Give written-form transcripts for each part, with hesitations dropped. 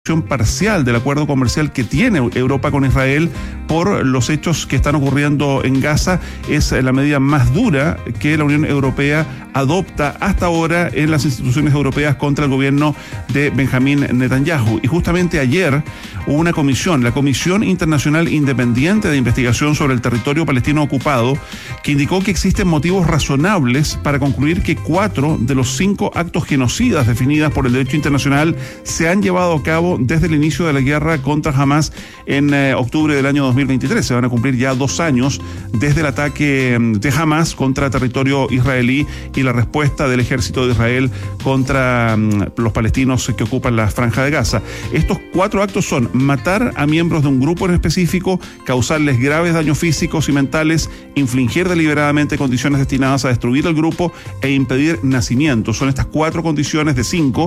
parcial del acuerdo comercial que tiene Europa con Israel por los hechos que están ocurriendo en Gaza. Es la medida más dura que la Unión Europea adopta hasta ahora en las instituciones europeas contra el gobierno de Benjamín Netanyahu. Y justamente ayer hubo una comisión, la Comisión Internacional Independiente de Investigación sobre el Territorio Palestino Ocupado, que indicó que existen motivos razonables para concluir que 4 de los 5 actos genocidas definidas por el derecho internacional se han llevado a cabo desde el inicio de la guerra contra Hamas en octubre del año 2023. Se van a cumplir ya 2 años desde el ataque de Hamas contra territorio israelí y la respuesta del ejército de Israel contra los palestinos que ocupan la franja de Gaza. Estos 4 actos son matar a miembros de un grupo en específico, causarles graves daños físicos y mentales, infligir deliberadamente condiciones destinadas a destruir el grupo e impedir nacimiento. Son estas 4 condiciones de 5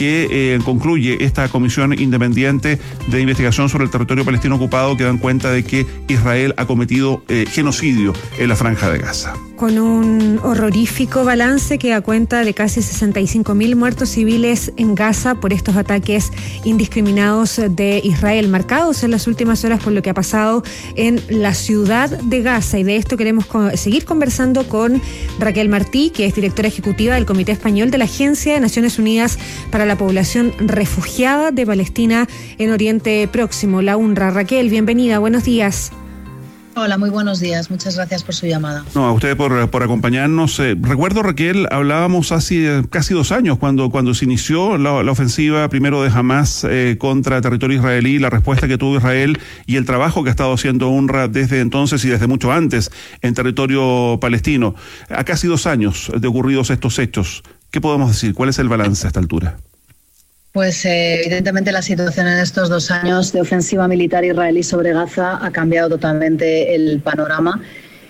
que concluye esta comisión independiente de investigación sobre el territorio palestino ocupado, que dan cuenta de que Israel ha cometido genocidio en la franja de Gaza. Con un horrorífico balance que da cuenta de casi 65.000 muertos civiles en Gaza por estos ataques indiscriminados de Israel, marcados en las últimas horas por lo que ha pasado en la ciudad de Gaza. Y de esto queremos seguir conversando con Raquel Martí, que es directora ejecutiva del Comité Español de la Agencia de Naciones Unidas para la Población Refugiada de Palestina en Oriente Próximo, la UNRWA. Raquel, bienvenida, buenos días. Hola, muy buenos días. Muchas gracias por su llamada. No, a usted por acompañarnos. Recuerdo, Raquel, hablábamos hace casi 2 años cuando se inició la ofensiva primero de Hamas contra territorio israelí, la respuesta que tuvo Israel y el trabajo que ha estado haciendo UNRWA desde entonces y desde mucho antes en territorio palestino. A casi 2 años de ocurridos estos hechos, ¿qué podemos decir? ¿Cuál es el balance a esta altura? Pues evidentemente la situación en estos 2 años de ofensiva militar israelí sobre Gaza ha cambiado totalmente el panorama.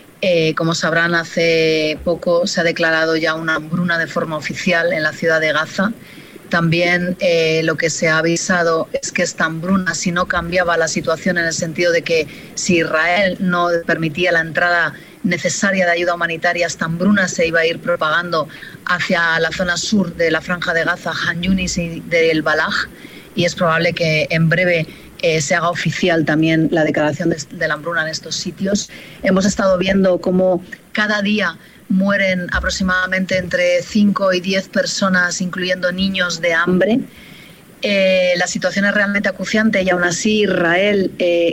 Como sabrán, hace poco se ha declarado ya una hambruna de forma oficial en la ciudad de Gaza. También lo que se ha avisado es que esta hambruna, si no cambiaba la situación en el sentido de que si Israel no permitía la entrada necesaria de ayuda humanitaria, esta hambruna se iba a ir propagando hacia la zona sur de la franja de Gaza, Han Yunis y del Balaj, y es probable que en breve se haga oficial también la declaración de la hambruna en estos sitios. Hemos estado viendo cómo cada día mueren aproximadamente entre 5 y 10 personas, incluyendo niños, de hambre. La situación es realmente acuciante y aún así Israel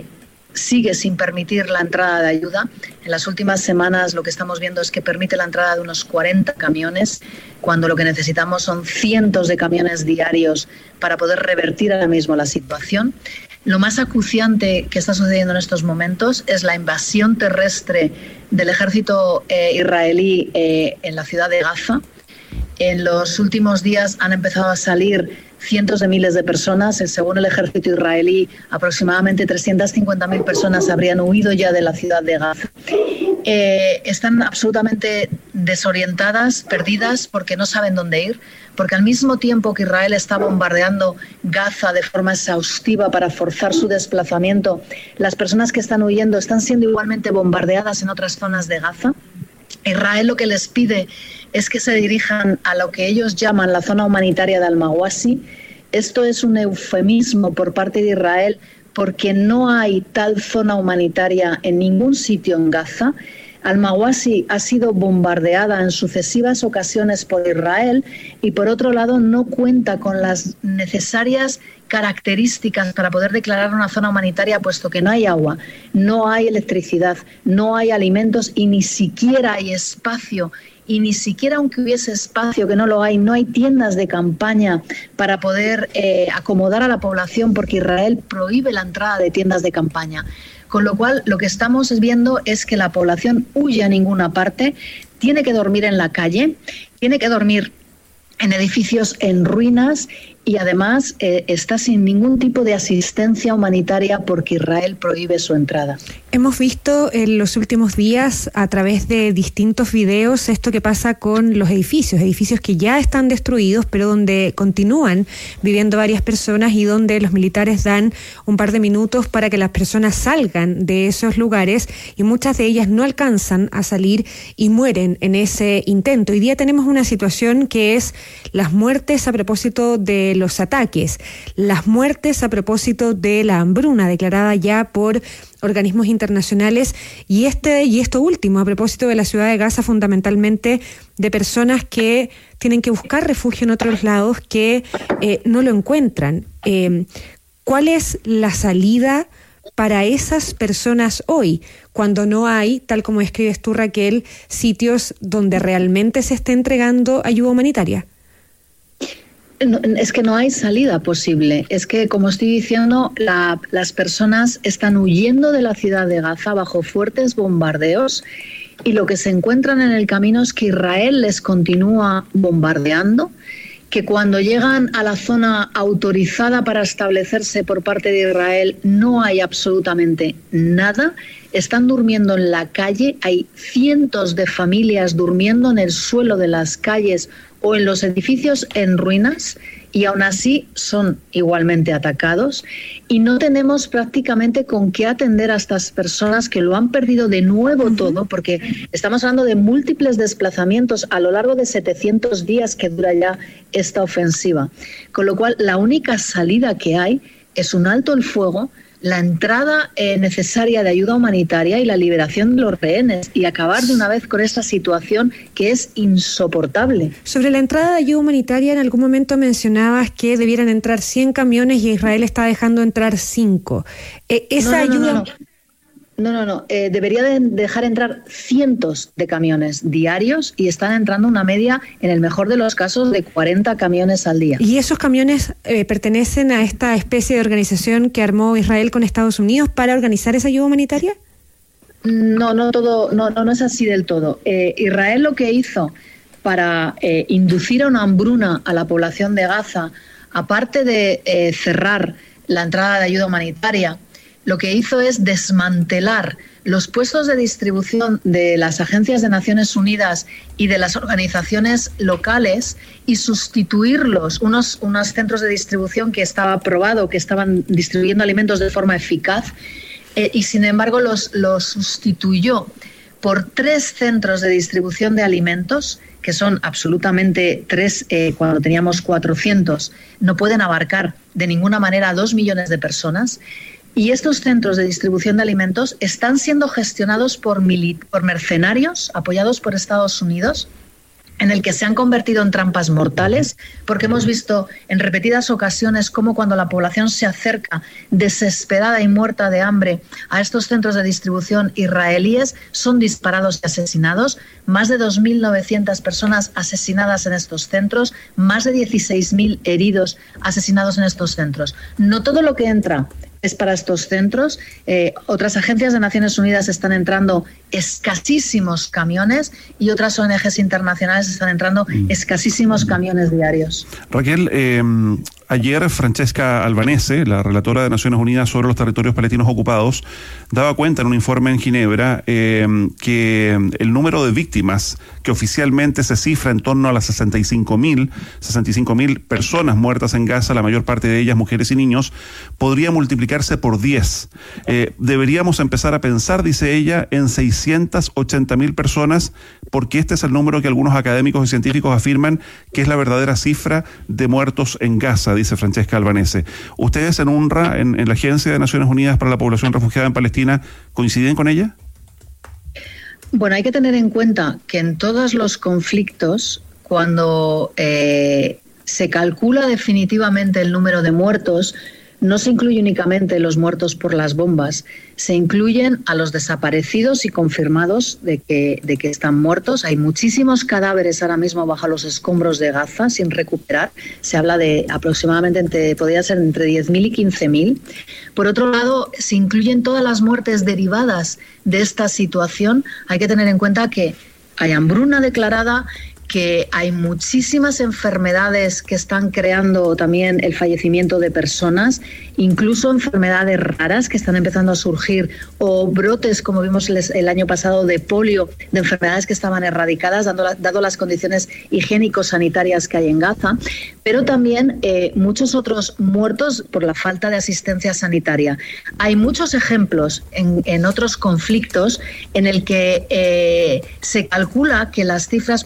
sigue sin permitir la entrada de ayuda. En las últimas semanas lo que estamos viendo es que permite la entrada de unos 40 camiones, cuando lo que necesitamos son cientos de camiones diarios para poder revertir ahora mismo la situación. Lo más acuciante que está sucediendo en estos momentos es la invasión terrestre del ejército israelí en la ciudad de Gaza. En los últimos días han empezado a salir cientos de miles de personas. Según el ejército israelí, aproximadamente 350.000 personas habrían huido ya de la ciudad de Gaza. Están absolutamente desorientadas, perdidas, porque no saben dónde ir, porque al mismo tiempo que Israel está bombardeando Gaza de forma exhaustiva para forzar su desplazamiento, las personas que están huyendo están siendo igualmente bombardeadas en otras zonas de Gaza. Israel lo que les pide es que se dirijan a lo que ellos llaman la zona humanitaria de Al-Mawasi. Esto es un eufemismo por parte de Israel porque no hay tal zona humanitaria en ningún sitio en Gaza. Al-Mawasi ha sido bombardeada en sucesivas ocasiones por Israel y por otro lado no cuenta con las necesarias características para poder declarar una zona humanitaria, puesto que no hay agua, no hay electricidad, no hay alimentos y ni siquiera hay espacio. Y ni siquiera aunque hubiese espacio, que no lo hay, no hay tiendas de campaña para poder acomodar a la población, porque Israel prohíbe la entrada de tiendas de campaña. Con lo cual, lo que estamos viendo es que la población huye a ninguna parte, tiene que dormir en la calle, tiene que dormir en edificios en ruinas y además está sin ningún tipo de asistencia humanitaria porque Israel prohíbe su entrada. Hemos visto en los últimos días a través de distintos videos esto que pasa con los edificios que ya están destruidos, pero donde continúan viviendo varias personas y donde los militares dan un par de minutos para que las personas salgan de esos lugares y muchas de ellas no alcanzan a salir y mueren en ese intento. Hoy día tenemos una situación que es las muertes a propósito de de los ataques, las muertes a propósito de la hambruna declarada ya por organismos internacionales y esto último a propósito de la ciudad de Gaza, fundamentalmente de personas que tienen que buscar refugio en otros lados que no lo encuentran. ¿Cuál es la salida para esas personas hoy, cuando no hay, tal como escribes tú, Raquel, sitios donde realmente se esté entregando ayuda humanitaria? No, es que no hay salida posible. Es que, como estoy diciendo, las personas están huyendo de la ciudad de Gaza bajo fuertes bombardeos y lo que se encuentran en el camino es que Israel les continúa bombardeando, que cuando llegan a la zona autorizada para establecerse por parte de Israel no hay absolutamente nada. Están durmiendo en la calle, hay cientos de familias durmiendo en el suelo de las calles o en los edificios en ruinas y aún así son igualmente atacados y no tenemos prácticamente con qué atender a estas personas que lo han perdido de nuevo todo, porque estamos hablando de múltiples desplazamientos a lo largo de 700 días que dura ya esta ofensiva. Con lo cual, la única salida que hay es un alto el fuego, la entrada necesaria de ayuda humanitaria y la liberación de los rehenes y acabar de una vez con esta situación que es insoportable. Sobre la entrada de ayuda humanitaria, en algún momento mencionabas que debieran entrar 100 camiones y Israel está dejando entrar 5. Esa ayuda... No. Debería de dejar entrar cientos de camiones diarios y están entrando una media, en el mejor de los casos, de 40 camiones al día. ¿Y esos camiones pertenecen a esta especie de organización que armó Israel con Estados Unidos para organizar esa ayuda humanitaria? No es así del todo. Israel lo que hizo para inducir a una hambruna a la población de Gaza, aparte de cerrar la entrada de ayuda humanitaria, lo que hizo es desmantelar los puestos de distribución de las agencias de Naciones Unidas y de las organizaciones locales y sustituirlos, unos centros de distribución que estaba probado, que estaban distribuyendo alimentos de forma eficaz, y sin embargo los sustituyó por 3 centros de distribución de alimentos, que son absolutamente 3, cuando teníamos 400, no pueden abarcar de ninguna manera a 2 millones de personas. Y estos centros de distribución de alimentos están siendo gestionados por mercenarios apoyados por Estados Unidos, en el que se han convertido en trampas mortales, porque hemos visto en repetidas ocasiones cómo cuando la población se acerca desesperada y muerta de hambre a estos centros de distribución israelíes, son disparados y asesinados. Más de 2.900 personas asesinadas en estos centros, más de 16.000 heridos asesinados en estos centros. No todo lo que entra es para estos centros. Otras agencias de Naciones Unidas están entrando escasísimos camiones y otras ONGs internacionales están entrando escasísimos camiones diarios. Raquel, ayer Francesca Albanese, la relatora de Naciones Unidas sobre los territorios palestinos ocupados, daba cuenta en un informe en Ginebra que el número de víctimas que oficialmente se cifra en torno a las 65.000 personas muertas en Gaza, la mayor parte de ellas mujeres y niños, podría multiplicarse por 10. Deberíamos empezar a pensar, dice ella, en 680.000 personas, porque este es el número que algunos académicos y científicos afirman que es la verdadera cifra de muertos en Gaza, dice Francesca Albanese. ¿Ustedes en UNRWA, en la Agencia de Naciones Unidas para la Población Refugiada en Palestina, coinciden con ella? Bueno, hay que tener en cuenta que en todos los conflictos, cuando se calcula definitivamente el número de muertos, no se incluye únicamente los muertos por las bombas, se incluyen a los desaparecidos y confirmados de que están muertos. Hay muchísimos cadáveres ahora mismo bajo los escombros de Gaza sin recuperar. Se habla de aproximadamente, podría ser entre 10.000 y 15.000. Por otro lado, se incluyen todas las muertes derivadas de esta situación. Hay que tener en cuenta que hay hambruna declarada, que hay muchísimas enfermedades que están creando también el fallecimiento de personas, incluso enfermedades raras que están empezando a surgir, o brotes, como vimos el año pasado, de polio, de enfermedades que estaban erradicadas, dado las condiciones higiénico-sanitarias que hay en Gaza, pero también muchos otros muertos por la falta de asistencia sanitaria. Hay muchos ejemplos en otros conflictos en el que se calcula que las cifras pueden ser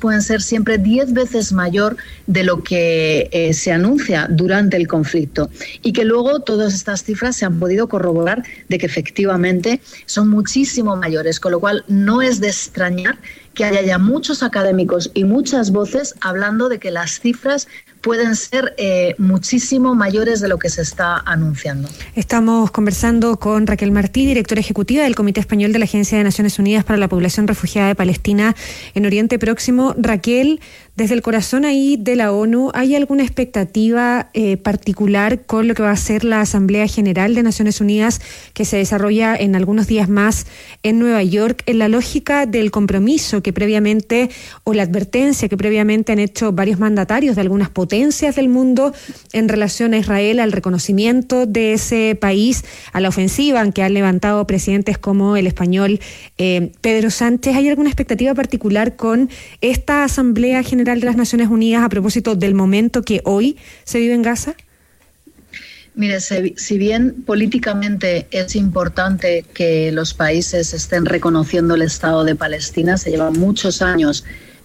siempre 10 veces mayor de lo que se anuncia durante el conflicto, y que luego todas estas cifras se han podido corroborar de que efectivamente son muchísimo mayores, con lo cual no es de extrañar que haya ya muchos académicos y muchas voces hablando de que las cifras pueden ser muchísimo mayores de lo que se está anunciando. Estamos conversando con Raquel Martí, directora ejecutiva del Comité Español de la Agencia de Naciones Unidas para la Población Refugiada de Palestina en Oriente Próximo. Raquel, desde el corazón ahí de la ONU, ¿hay alguna expectativa particular con lo que va a ser la Asamblea General de Naciones Unidas que se desarrolla en algunos días más en Nueva York, en la lógica del compromiso que previamente, o la advertencia que previamente han hecho varios mandatarios de algunas potencias del mundo en relación a Israel, al reconocimiento de ese país, a la ofensiva en que han levantado presidentes como el español Pedro Sánchez? ¿Hay alguna expectativa particular con esta Asamblea General de las Naciones Unidas a propósito del momento que hoy se vive en Gaza? Mire, si bien políticamente es importante que los países estén reconociendo el Estado de Palestina, se llevan muchos años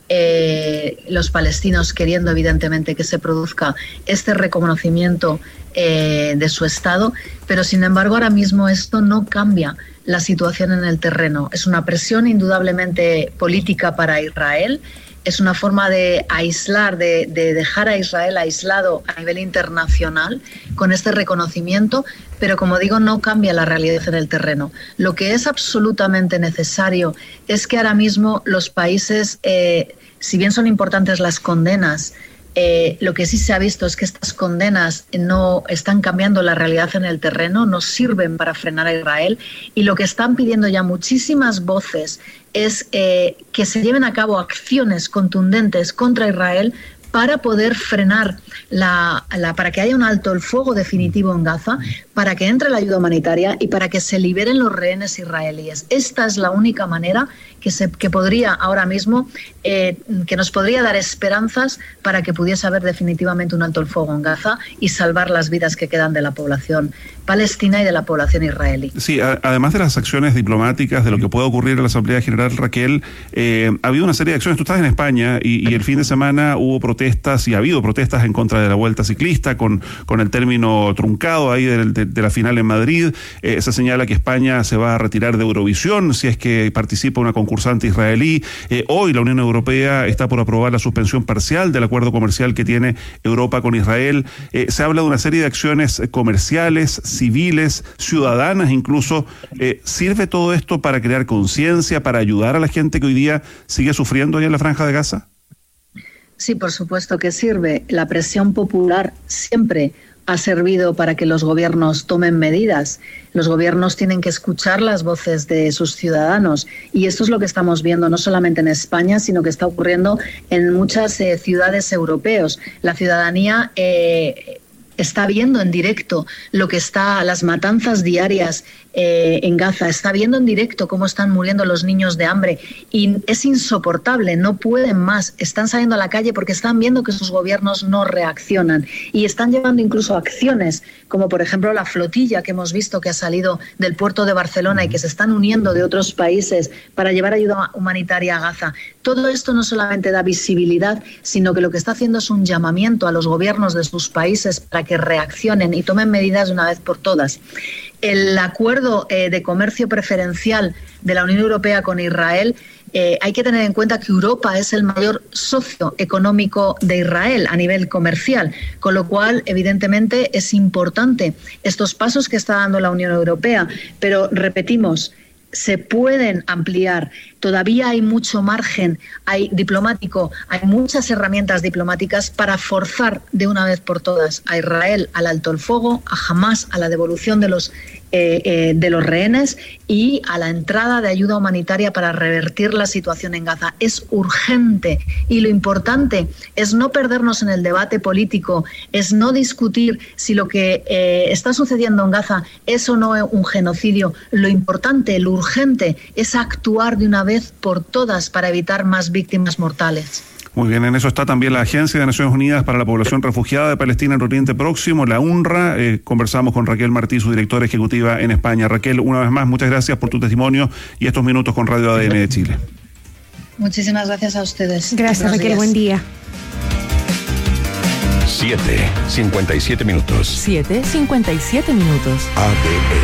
los palestinos queriendo evidentemente que se produzca este reconocimiento de su Estado, pero sin embargo ahora mismo esto no cambia la situación en el terreno. Es una presión indudablemente política para Israel. Es una forma de aislar, de dejar a Israel aislado a nivel internacional con este reconocimiento, pero como digo, no cambia la realidad en el terreno. Lo que es absolutamente necesario es que ahora mismo los países, si bien son importantes las condenas, lo que sí se ha visto es que estas condenas no están cambiando la realidad en el terreno, no sirven para frenar a Israel, y lo que están pidiendo ya muchísimas voces es que se lleven a cabo acciones contundentes contra Israel para poder frenar para que haya un alto el fuego definitivo en Gaza, para que entre la ayuda humanitaria y para que se liberen los rehenes israelíes. Esta es la única manera que podría ahora mismo, que nos podría dar esperanzas para que pudiese haber definitivamente un alto el fuego en Gaza y salvar las vidas que quedan de la población palestina y de la población israelí. Sí, además de las acciones diplomáticas, de lo que puede ocurrir en la Asamblea General, Raquel, ha habido una serie de acciones. Tú estás en España y el fin de semana hubo protestas, y ha habido protestas en contra de la Vuelta Ciclista, con el término truncado ahí de la final en Madrid. Se señala que España se va a retirar de Eurovisión si es que participa una concursante israelí. Hoy la Unión Europea está por aprobar la suspensión parcial del acuerdo comercial que tiene Europa con Israel. Se habla de una serie de acciones comerciales, civiles, ciudadanas incluso. ¿Sirve todo esto para crear conciencia, para ayudar a la gente que hoy día sigue sufriendo allá en la Franja de Gaza? Sí, por supuesto que sirve. La presión popular siempre ha servido para que los gobiernos tomen medidas. Los gobiernos tienen que escuchar las voces de sus ciudadanos, y esto es lo que estamos viendo no solamente en España, sino que está ocurriendo en muchas ciudades europeas. La ciudadanía está viendo en directo las matanzas diarias en Gaza, está viendo en directo cómo están muriendo los niños de hambre, y es insoportable, no pueden más, están saliendo a la calle porque están viendo que sus gobiernos no reaccionan, y están llevando incluso acciones como por ejemplo la flotilla que hemos visto que ha salido del puerto de Barcelona y que se están uniendo de otros países para llevar ayuda humanitaria a Gaza. Todo esto no solamente da visibilidad, sino que lo que está haciendo es un llamamiento a los gobiernos de sus países para que reaccionen y tomen medidas de una vez por todas. El acuerdo de comercio preferencial de la Unión Europea con Israel, hay que tener en cuenta que Europa es el mayor socio económico de Israel a nivel comercial, con lo cual evidentemente es importante estos pasos que está dando la Unión Europea, pero repetimos, se pueden ampliar. Todavía hay mucho margen diplomático, hay muchas herramientas diplomáticas para forzar de una vez por todas a Israel al alto el fuego, a Hamás a la devolución de los rehenes y a la entrada de ayuda humanitaria para revertir la situación en Gaza. Es urgente, y lo importante es no perdernos en el debate político, es no discutir si lo que está sucediendo en Gaza es o no un genocidio. Lo importante, lo urgente, es actuar de una vez por todas para evitar más víctimas mortales. Muy bien, en eso está también la Agencia de Naciones Unidas para la Población Refugiada de Palestina en Oriente Próximo, la UNRWA. Conversamos con Raquel Martí, su directora ejecutiva en España. Raquel, una vez más, muchas gracias por tu testimonio y estos minutos con Radio ADN de Chile. Muchísimas gracias a ustedes. Gracias, Buenos Raquel, días. buen día. 7:57 minutos. 7:57 minutos. ADN.